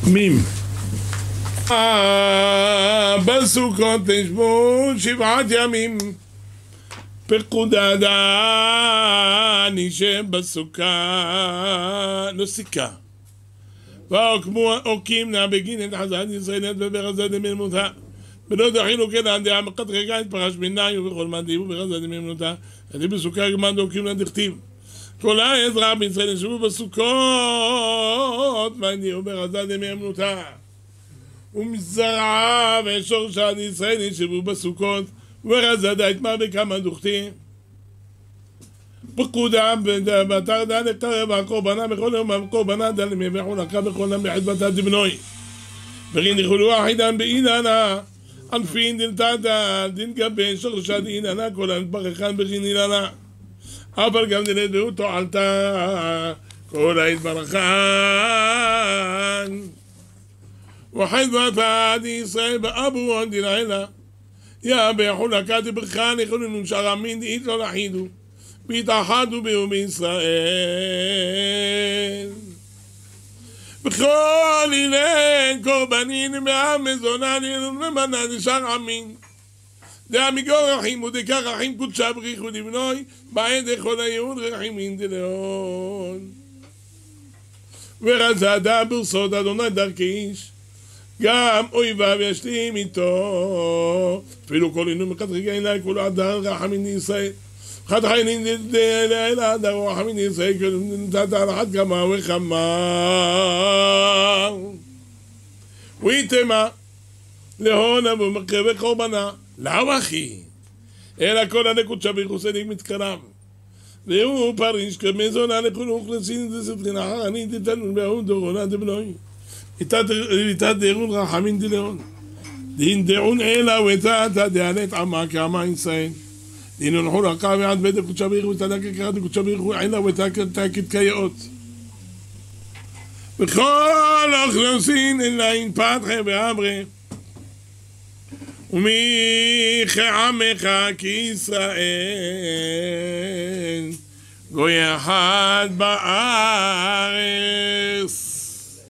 מים. בסוכות תשבו 7 ימים, פקודה דני שבסוכה לא סיכה. ועוקים נא בגין את חזת ישראל וברזת דמלמותה, ולא דחילו כדן דעה מקד רגע את פרש ביני ובכל מה דיבו ברזת דמלמותה. עדי בסוכה גמד עוקים לדכתיב כל העזרה בישראל ישבו בסוכות וידיעו ברזת דמלמותה, ומזרעה ושורשה ישראל ישבו בסוכות ורזת דתמה בכמה דוכתי. פקודה בתר דע לקרב הקורבנה בכל יום הקורבנה דע למבחו לקה בכל יום בחדבתה דבנוי וכן יכולו אחידן באילנה אלפין דלתתה דין גבי שורשה דאילנה כל הנתברכן בכין אילנה אבל גם דלתו תועלתה כל ההתברכן וחדבתה דישראל באבו עד דלילה יא בחולקה דברכן יכולו נמשר אמין דאית לא לחידו והתאחדו ביום ישראל בכל אילן קורבנין מהמזונה נילון ומנה נשאר עמין דאמיגו רחים ודקה רחים קודשה בריחו לבנוי בעד כל היהוד רחימין דלאון ורזדה ברסוד אדוני דרכי איש גם אויביו ישלים איתו אפילו כל אינו מקטרגע אלי כולו עדר רחמין ישראל חד חיינין דלילה דרו רחמין ישראל נתת על אחת כמה וכמה ויתמה להונה ומקרבי קורבנה לאו אחי אלא כל הנקודשה ביחוסניק מתקרב והוא פריש כמזונה לכל אוכלסין דספרין אחרנית תתנון בהון דורונה דבנוי איתת דרון רחמין דלאון דין דעון אלא ותת דעלת עמה כעמה ישראל דינון חול הקה ועד בית הקודשה ביחו ותדק הקראת הקודשה ביחו עילה ותקת כיאות בכל אוכלוסין אלין פתחה ואמרה ומי כעמך כישראל גוי אחד בארץ